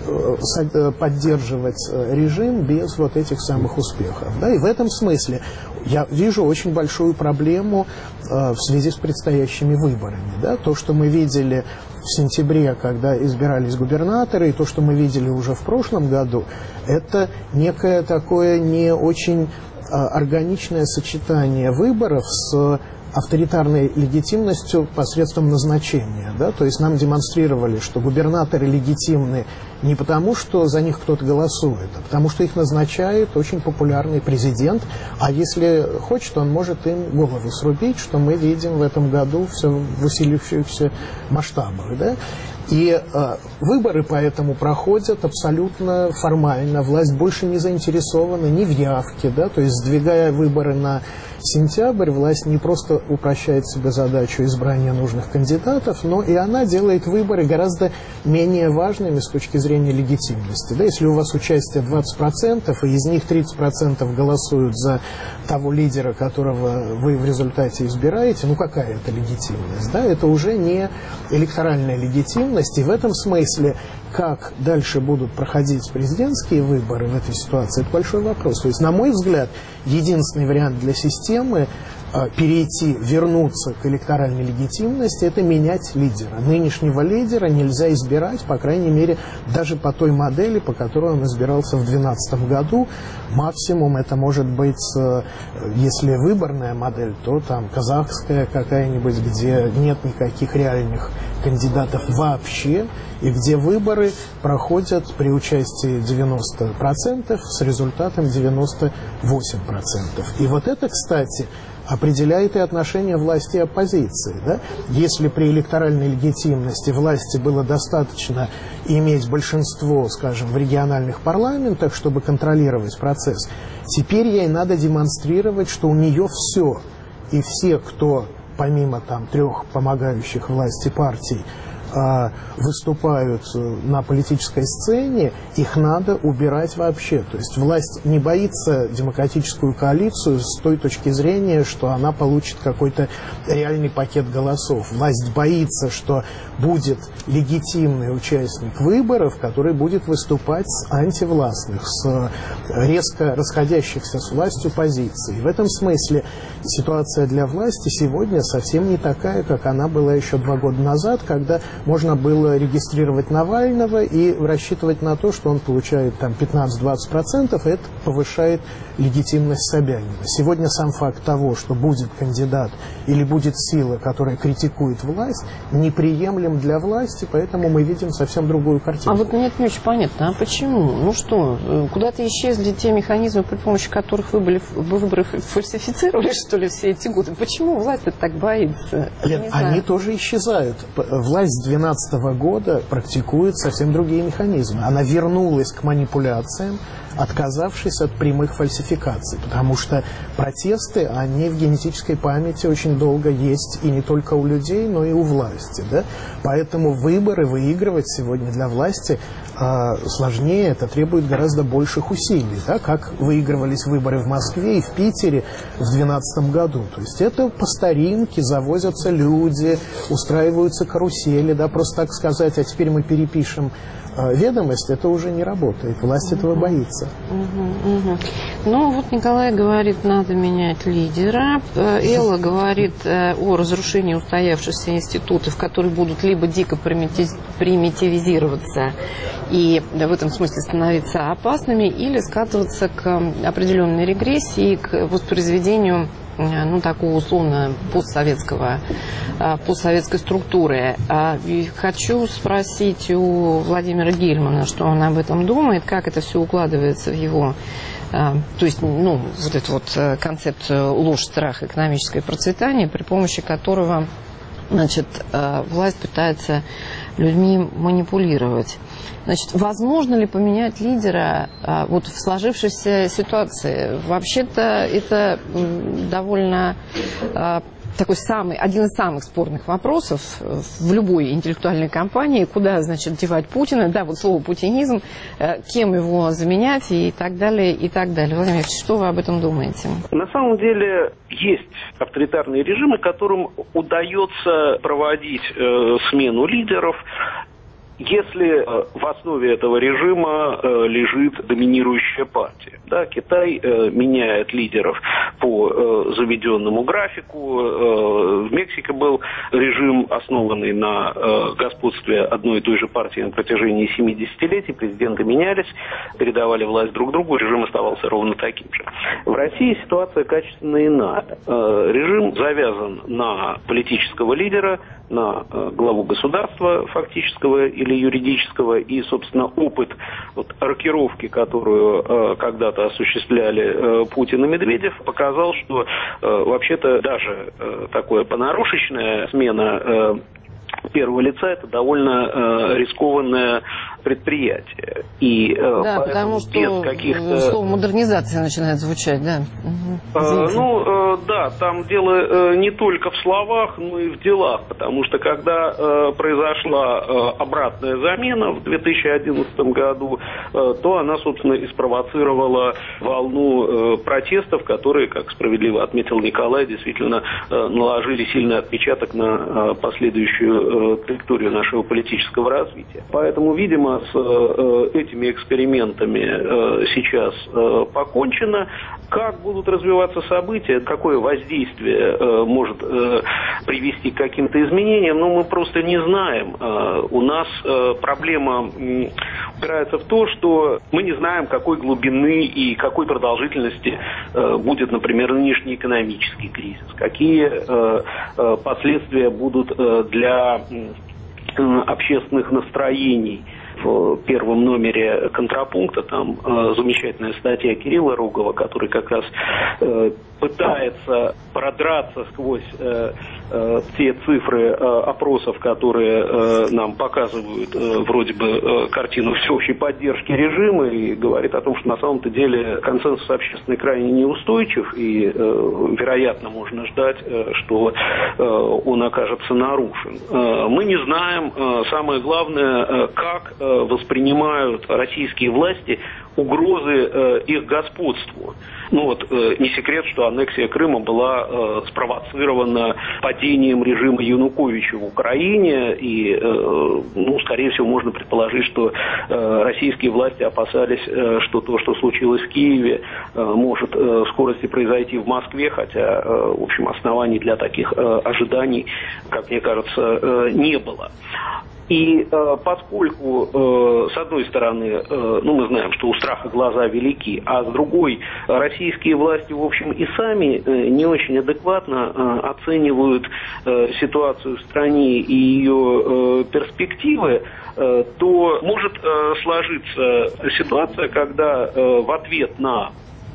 [SPEAKER 3] э, поддерживать режим без вот этих самых успехов. Да? И в этом смысле я вижу очень большую проблему э, в связи с предстоящими выборами. Да? То, что мы видели в сентябре, когда избирались губернаторы, и то, что мы видели уже в прошлом году, это некое такое не очень э, органичное сочетание выборов с авторитарной легитимностью посредством назначения. Да? То есть нам демонстрировали, что губернаторы легитимны не потому, что за них кто-то голосует, а потому что их назначает очень популярный президент, а если хочет, он может им голову срубить, что мы видим в этом году все в усилившихся масштабах. Да? И э, выборы поэтому проходят абсолютно формально. Власть больше не заинтересована ни в явке, да? То есть сдвигая выборы на сентябрь, власть не просто упрощает себе задачу избрания нужных кандидатов, но и она делает выборы гораздо менее важными с точки зрения легитимности. Да? Если у вас участие двадцать процентов, и из них тридцать процентов голосуют за того лидера, которого вы в результате избираете, ну какая это легитимность? Да? Это уже не электоральная легитимность. И в этом смысле, как дальше будут проходить президентские выборы в этой ситуации, это большой вопрос. То есть, на мой взгляд, единственный вариант для системы э, перейти, вернуться к электоральной легитимности, это менять лидера. Нынешнего лидера нельзя избирать, по крайней мере, даже по той модели, по которой он избирался в две тысячи двенадцатом году. Максимум это может быть, э, если выборная модель, то там казахская какая-нибудь, где нет никаких реальных кандидатов вообще, и где выборы проходят при участии девяноста процентов с результатом девяноста восьми процентов. И вот это, кстати, определяет и отношение власти и оппозиции. Да? Если при электоральной легитимности власти было достаточно иметь большинство, скажем, в региональных парламентах, чтобы контролировать процесс, теперь ей надо демонстрировать, что у нее все. И все, кто помимо там трех помогающих власти партий выступают на политической сцене, их надо убирать вообще. То есть власть не боится демократическую коалицию с той точки зрения, что она получит какой-то реальный пакет голосов. Власть боится, что будет легитимный участник выборов, который будет выступать с антивластных, с резко расходящихся с властью позиций. В этом смысле ситуация для власти сегодня совсем не такая, как она была еще два года назад, когда можно было регистрировать Навального и рассчитывать на то, что он получает там пятнадцать-двадцать процентов, и это повышает легитимность Собянина. Сегодня сам факт того, что будет кандидат или будет сила, которая критикует власть, неприемлем для власти, поэтому мы видим совсем другую картину.
[SPEAKER 1] А вот мне это не очень понятно. А почему? Ну что, куда-то исчезли те механизмы, при помощи которых выборы, выборы фальсифицировали, что ли, все эти годы? Почему власть так боится?
[SPEAKER 3] Лен, они тоже исчезают. Власть с две тысячи двенадцатого года практикует совсем другие механизмы. Она вернулась к манипуляциям, отказавшись от прямых фальсификаций, потому что протесты, они в генетической памяти очень долго есть, и не только у людей, но и у власти. Да? Поэтому выборы выигрывать сегодня для власти э, сложнее, это требует гораздо больших усилий, да? Как выигрывались выборы в Москве и в Питере в две тысячи двенадцатом году. То есть это по старинке, завозятся люди, устраиваются карусели, да, просто так сказать, а теперь мы перепишем ведомость, это уже не работает. Власть uh-huh. этого боится.
[SPEAKER 1] Uh-huh, uh-huh. Ну, вот Николай говорит, надо менять лидера. Элла говорит о разрушении устоявшихся институтов, которые будут либо дико примитивизироваться и в этом смысле становиться опасными, или скатываться к определенной регрессии, к воспроизведению ну, такого условно постсоветского, постсоветской структуры. И хочу спросить у Владимира Гельмана, что он об этом думает, как это все укладывается в его, то есть, ну, вот эту вот концепцию ложь, страх, экономическое процветание, при помощи которого Значит, власть пытается людьми манипулировать. Значит, возможно ли поменять лидера а, вот в сложившейся ситуации? Вообще-то это довольно а, такой самый, один из самых спорных вопросов в любой интеллектуальной кампании, куда, значит, девать Путина, да, вот слово путинизм, а, кем его заменять и так далее, и так далее. Владимир Ильич, что вы об этом думаете?
[SPEAKER 4] На самом деле есть авторитарные режимы, которым удается проводить э, смену лидеров, если в основе этого режима э, лежит доминирующая партия. Да, Китай э, меняет лидеров по э, заведенному графику. Э, в Мексике был режим, основанный на э, господстве одной и той же партии на протяжении семидесятилетий. Президенты менялись, передавали власть друг другу, режим оставался ровно таким же. В России ситуация качественно иная. Э, режим завязан на политического лидера, на э, главу государства фактического или юридического, и, собственно, опыт вот, рокировки, которую э, когда-то осуществляли э, Путин и Медведев, показал, что э, вообще-то даже э, такое понарошечная смена э, первого лица — это довольно э, рискованное предприятие. И, э,
[SPEAKER 1] да, потому что слово модернизация начинает звучать, да.
[SPEAKER 4] Э, ну, э, да, там дело э, не только в словах, но и в делах, потому что когда э, произошла э, обратная замена в две тысячи одиннадцатом году, э, то она, собственно, и спровоцировала волну э, протестов, которые, как справедливо отметил Николай, действительно э, наложили сильный отпечаток на э, последующую э, траекторию нашего политического развития. Поэтому, видимо, с э, этими экспериментами э, сейчас э, покончено. Как будут развиваться события, какое воздействие э, может э, привести к каким-то изменениям, ну, мы просто не знаем. Э, у нас э, проблема э, упирается в то, что мы не знаем, какой глубины и какой продолжительности э, будет, например, нынешний экономический кризис, какие э, э, последствия будут э, для э, общественных настроений. В первом номере «Контрапункта» там э, замечательная статья Кирилла Рогова, который как раз э, пытается продраться сквозь э, э, те цифры э, опросов, которые э, нам показывают э, вроде бы э, картину всеобщей поддержки режима, и говорит о том, что на самом-то деле консенсус общественный крайне неустойчив, и, э, вероятно, можно ждать, э, что э, он окажется нарушен. Э, мы не знаем, э, самое главное, э, как э, воспринимают российские власти угрозы э, их господству. Ну вот, э, не секрет, что аннексия Крыма была э, спровоцирована падением режима Януковича в Украине, и, э, ну, скорее всего, можно предположить, что э, российские власти опасались, э, что то, что случилось в Киеве, э, может э, в скорости произойти в Москве, хотя, э, в общем, оснований для таких э, ожиданий, как мне кажется, э, не было. И э, поскольку, э, с одной стороны, э, ну, мы знаем, что у страха глаза велики, а с другой, российские власти, в общем, и сами э, не очень адекватно э, оценивают э, ситуацию в стране и ее э, перспективы, э, то может э, сложиться ситуация, когда э, в ответ на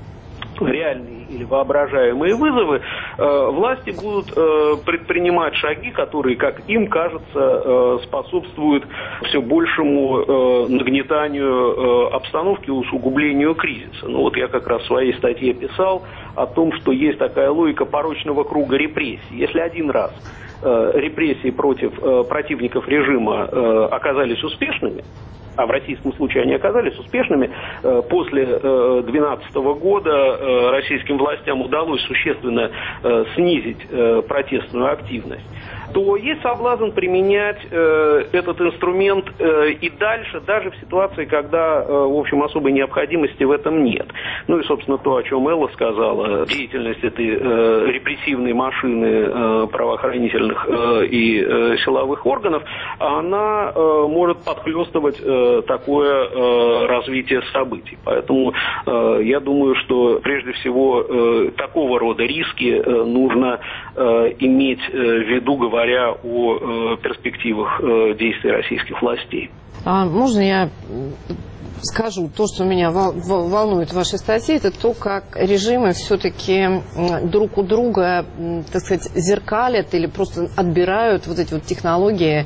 [SPEAKER 4] реальные или воображаемые вызовы, э, власти будут э, предпринимать шаги, которые, как им кажется, э, способствуют все большему э, нагнетанию э, обстановки, усугублению кризиса. Ну вот я как раз в своей статье писал о том, что есть такая логика порочного круга репрессий. Если один раз э, репрессии против э, противников режима э, оказались успешными, а в российском случае они оказались успешными, после две тысячи двенадцатого года российским властям удалось существенно снизить протестную активность, то есть соблазн применять э, этот инструмент э, и дальше, даже в ситуации, когда, э, в общем, особой необходимости в этом нет. Ну и, собственно, то, о чем Элла сказала, деятельность этой э, репрессивной машины э, правоохранительных э, и э, силовых органов, она э, может подхлестывать э, такое э, развитие событий. Поэтому э, я думаю, что прежде всего э, такого рода риски э, нужно э, иметь э, в виду, говоря говоря о э, перспективах э, действий российских властей.
[SPEAKER 1] А можно я скажу, то, что меня волнует в вашей статье, это то, как режимы все-таки друг у друга, так сказать, зеркалят или просто отбирают вот эти вот технологии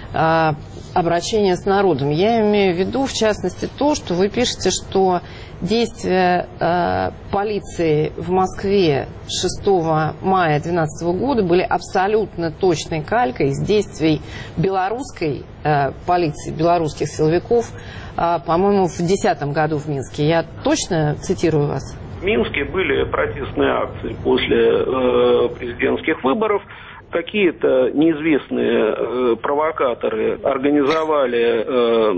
[SPEAKER 1] обращения с народом. Я имею в виду, в частности, то, что вы пишете, что действия э, полиции в Москве шестого мая две тысячи двенадцатого года были абсолютно точной калькой из действий белорусской э, полиции, белорусских силовиков, э, по-моему, в две тысячи десятом году в Минске. Я точно цитирую вас?
[SPEAKER 4] В Минске были протестные акции после э, президентских выборов. Какие-то неизвестные э, провокаторы организовали э,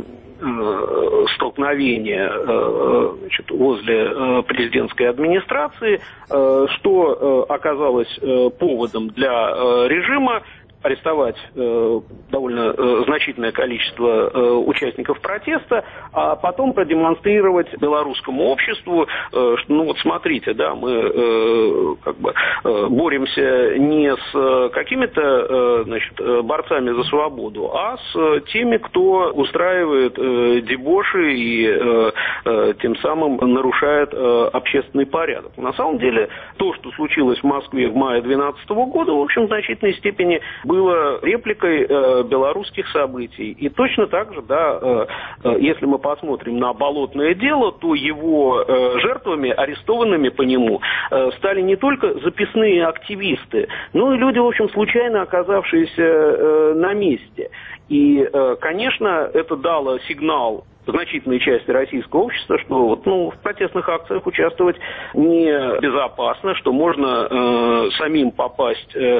[SPEAKER 4] э, столкновение э, значит, возле э, президентской администрации, э, что э, оказалось э, поводом для э, режима арестовать э, довольно э, значительное количество э, участников протеста, а потом продемонстрировать белорусскому обществу, э, что, ну вот смотрите, да, мы э, как бы э, боремся не с какими-то э, значит, борцами за свободу, а с теми, кто устраивает э, дебоши и э, э, тем самым нарушает э, общественный порядок. На самом деле, то, что случилось в Москве в мае две тысячи двенадцатого года, в общем, в значительной степени было репликой э, белорусских событий. И точно так же, да, э, э, если мы посмотрим на болотное дело, то его э, жертвами, арестованными по нему, э, стали не только записные активисты, но и люди, в общем, случайно оказавшиеся э, на месте. И, э, конечно, это дало сигнал значительной части российского общества, что вот, ну, в протестных акциях участвовать небезопасно, что можно э, самим попасть э,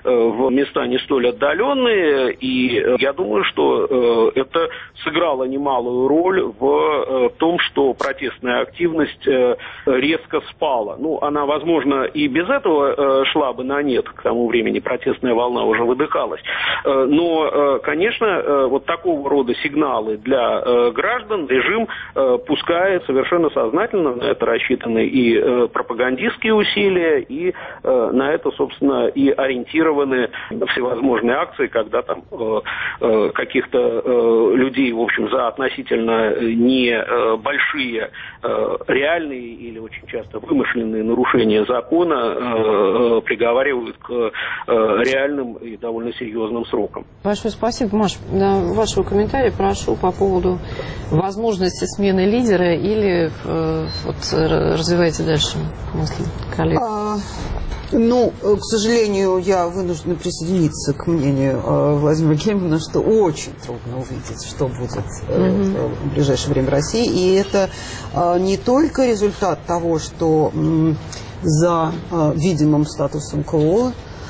[SPEAKER 4] в места не столь отдаленные. И э, я думаю, что э, это сыграло немалую роль в э, том, что протестная активность э, резко спала. Ну, она, возможно, и без этого э, шла бы на нет, к тому времени протестная волна уже выдыхалась. Э, но, э, конечно, э, вот такого рода сигналы для э, граждан граждан режим э, пускает совершенно сознательно, на это рассчитаны и э, пропагандистские усилия, и э, на это, собственно, и ориентированы всевозможные акции, когда там э, э, каких-то э, людей, в общем, за относительно небольшие э, реальные или очень часто вымышленные нарушения закона э, э, приговаривают к э, реальным и довольно серьезным срокам.
[SPEAKER 1] Большое спасибо, Маш. Вашего комментария прошу по поводу возможности смены лидера или э, вот, развивайте дальше мысли, коллег.
[SPEAKER 2] А, ну, к сожалению, я вынуждена присоединиться к мнению э, Владимира Гельмана, что очень трудно увидеть, что будет э, mm-hmm. в ближайшее время в России. И это э, не только результат того, что э, за э, видимым статусом КО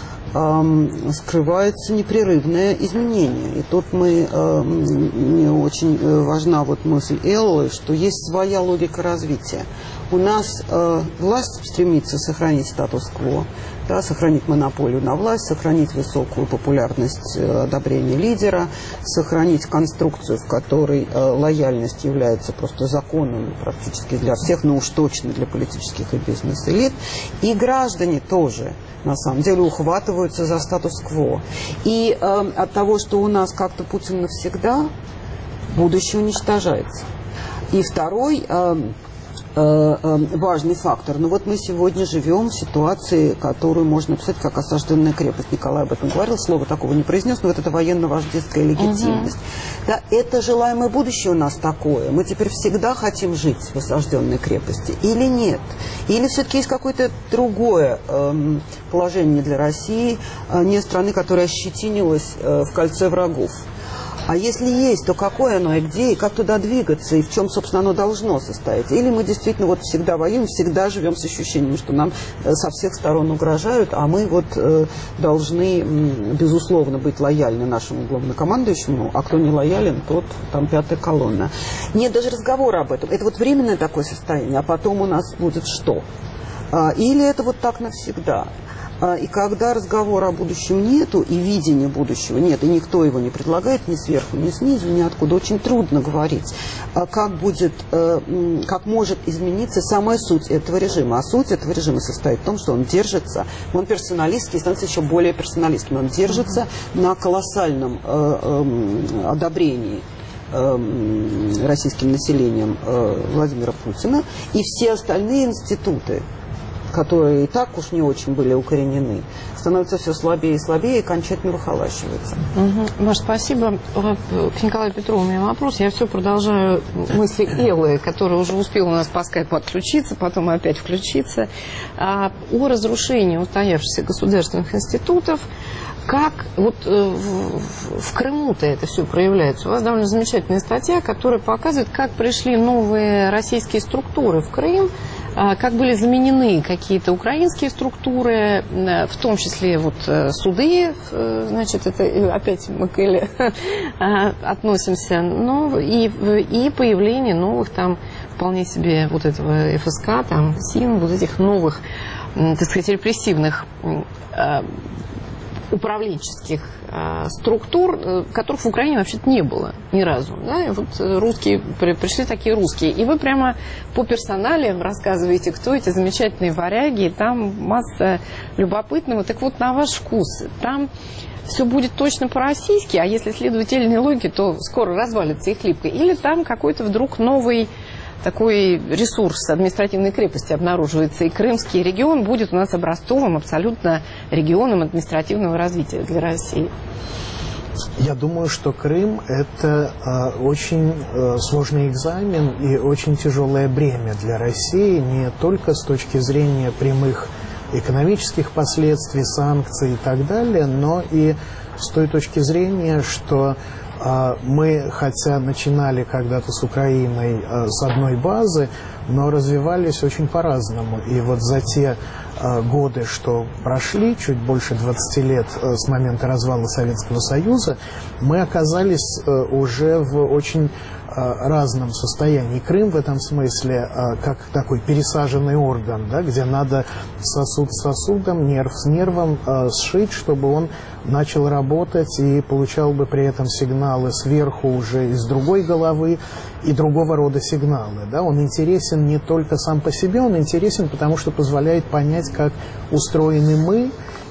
[SPEAKER 2] скрывается непрерывное изменение. И тут мы, мне очень важна вот мысль Эллы, что есть своя логика развития. У нас э, власть стремится сохранить статус-кво, да, сохранить монополию на власть, сохранить высокую популярность э, одобрения лидера, сохранить конструкцию, в которой э, лояльность является просто законом практически для всех, но уж точно для политических и бизнес-элит. И граждане тоже, на самом деле, ухватываются за статус-кво. И э, от того, что у нас как-то Путин навсегда, будущее уничтожается. И второй... Э, важный фактор. Но вот мы сегодня живем в ситуации, которую можно описать как осажденная крепость. Николай об этом говорил, слова такого не произнес, но вот это военно-вождистская легитимность. Uh-huh. Да, это желаемое будущее у нас такое. Мы теперь всегда хотим жить в осажденной крепости или нет? Или все-таки есть какое-то другое эм, положение для России, э, не страны, которая ощетинилась э, в кольце врагов? А если есть, то какое оно и где, и как туда двигаться, и в чем, собственно, оно должно состоять? Или мы действительно вот всегда воюем, всегда живем с ощущением, что нам со всех сторон угрожают, а мы вот э, должны, безусловно, быть лояльны нашему главнокомандующему, а кто не лоялен, тот там пятая колонна. Нет даже разговора об этом. Это вот временное такое состояние, а потом у нас будет что? А, или это вот так навсегда? И когда разговора о будущем нету, и видения будущего нет, и никто его не предлагает ни сверху, ни снизу, ни откуда, очень трудно говорить, как будет, как может измениться самая суть этого режима. А суть этого режима состоит в том, что он держится, он персоналистский, становится еще более персоналистским, он держится на колоссальном одобрении э, российским населением э, Владимира Путина, и все остальные институты, которые и так уж не очень были укоренены, становятся все слабее и слабее и окончательно выхолащиваются.
[SPEAKER 1] Угу. Маш, спасибо. К Николаю Петрову у меня вопрос. Я все продолжаю мысли Эллы, которая уже успела у нас по скайпу отключиться, потом опять включиться, о разрушении устоявшихся государственных институтов. Как вот э, в, в Крыму-то это все проявляется? У вас довольно замечательная статья, которая показывает, как пришли новые российские структуры в Крым, э, как были заменены какие-то украинские структуры, э, в том числе вот э, суды, э, значит, это опять мы к Элле относимся, но и, и появление новых там вполне себе вот этого эф эс ка, там, СИН, вот этих новых, э, так сказать, репрессивных э, управленческих э, структур, э, которых в Украине вообще-то не было ни разу. Да? И вот русские, при, пришли такие русские. И вы прямо по персоналиям рассказываете, кто эти замечательные варяги. И там масса любопытного. Так вот, на ваш вкус, там все будет точно по-российски, а если следовать эльной логике, то скоро развалится их липкой. Или там какой-то вдруг новый такой ресурс административной крепости обнаруживается, и крымский регион будет у нас образцовым абсолютно регионом административного развития для России.
[SPEAKER 3] Я думаю, что Крым – это э, очень э, сложный экзамен и очень тяжелое бремя для России, не только с точки зрения прямых экономических последствий, санкций и так далее, но и с той точки зрения, что мы, хотя начинали когда-то с Украиной с одной базы, но развивались очень по-разному. И вот за те годы, что прошли, чуть больше двадцати лет с момента развала Советского Союза, мы оказались уже в очень разном состоянии. Крым в этом смысле как такой пересаженный орган, да, где надо сосуд с сосудом, нерв с нервом сшить, чтобы он начал работать и получал бы при этом сигналы сверху уже из другой головы и другого рода сигналы. Да. Он интересен не только сам по себе, он интересен, потому что позволяет понять, как устроены мы,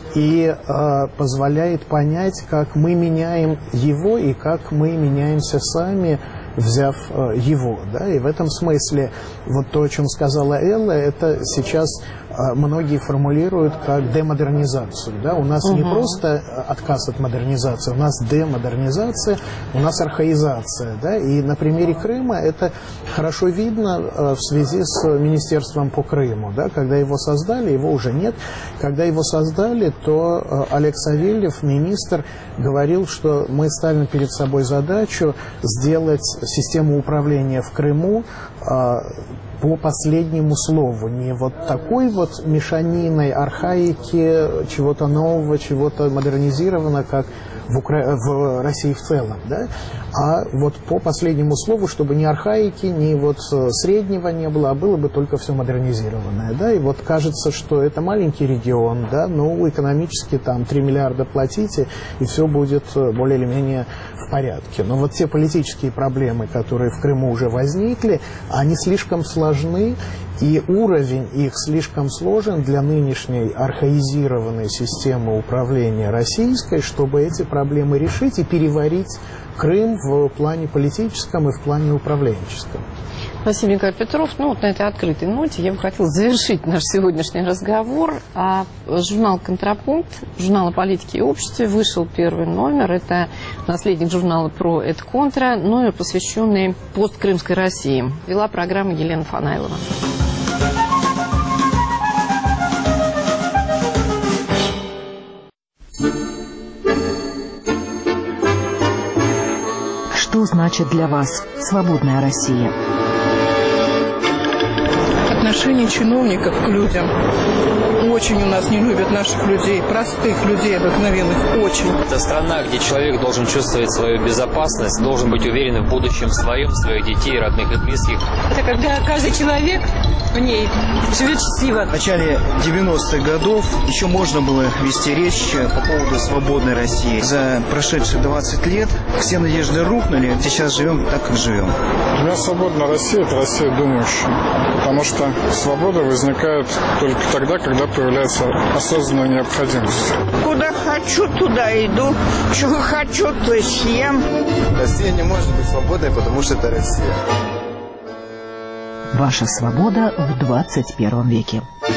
[SPEAKER 3] и э, позволяет понять, как мы меняем его и как мы меняемся сами, взяв э, его. Да? И в этом смысле вот то, о чем сказала Элла, это сейчас э, многие формулируют как демодернизацию. Да? У нас угу. не просто отказ от модернизации, у нас демодернизация, у нас архаизация. Да? И на примере Крыма это хорошо видно э, в связи с Министерством по Крыму. Да? Когда его создали, его уже нет. Когда его создали, то э, Олег Савельев, министр, говорил, что мы ставим перед собой задачу сделать систему управления в Крыму а, по последнему слову. Не вот такой вот мешаниной архаики, чего-то нового, чего-то модернизированного, как в, Укра... в России в целом, да? А вот по последнему слову, чтобы ни архаики, ни вот среднего не было, а было бы только все модернизированное. Да? И вот кажется, что это маленький регион, да? Ну, экономически там три миллиарда платите, и все будет более или менее в порядке. Но вот те политические проблемы, которые в Крыму уже возникли, они слишком сложны, и уровень их слишком сложен для нынешней архаизированной системы управления российской, чтобы эти проблемы решить и переварить Крым в плане политическом и в плане управленческом.
[SPEAKER 1] Спасибо, Николай Петров. Ну, вот на этой открытой ноте я бы хотела завершить наш сегодняшний разговор. А журнал «Контрапункт», журнал о политике и обществе, вышел первый номер. Это наследник журнала про «Эд-Контра», номер, посвященный посткрымской России. Вела программу Елена Фанайлова.
[SPEAKER 6] Что значит для вас свободная Россия?
[SPEAKER 7] Отношение чиновников к людям. Очень у нас не любят наших людей, простых людей обыкновенных, очень.
[SPEAKER 8] Это страна, где человек должен чувствовать свою безопасность, должен быть уверен в будущем своем, своих детей, родных и близких.
[SPEAKER 9] Это когда каждый человек в ней живет счастливо.
[SPEAKER 10] В начале девяностых годов еще можно было вести речь по поводу свободной России. За прошедшие двадцать лет все надежды рухнули. Сейчас живем так, как живем.
[SPEAKER 11] Для меня свободная Россия – это Россия думающая. Потому что Свобода возникает только тогда, когда появляется осознанная необходимость.
[SPEAKER 12] Куда хочу, туда иду. Чего хочу, то съем.
[SPEAKER 13] Россия не может быть свободной, потому что это Россия.
[SPEAKER 6] Ваша свобода в двадцать первом веке.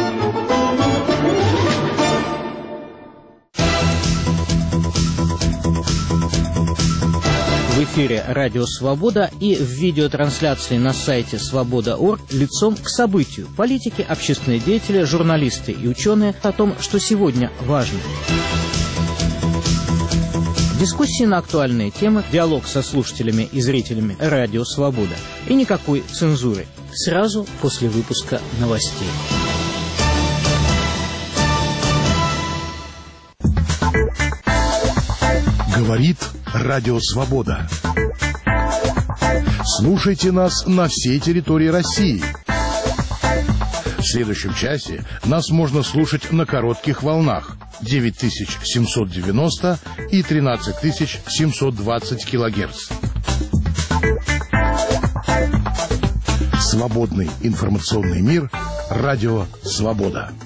[SPEAKER 14] В эфире «Радио Свобода» и в видеотрансляции на сайте свобода точка орг лицом к событию. Политики, общественные деятели, журналисты и ученые о том, что сегодня важно. Дискуссии на актуальные темы, диалог со слушателями и зрителями «Радио Свобода». И никакой цензуры. Сразу после выпуска новостей.
[SPEAKER 15] Говорит Радио Свобода. Слушайте нас на всей территории России. В следующем часе нас можно слушать на коротких волнах девять тысяч семьсот девяносто и тринадцать тысяч семьсот двадцать килогерц. Свободный информационный мир. Радио Свобода.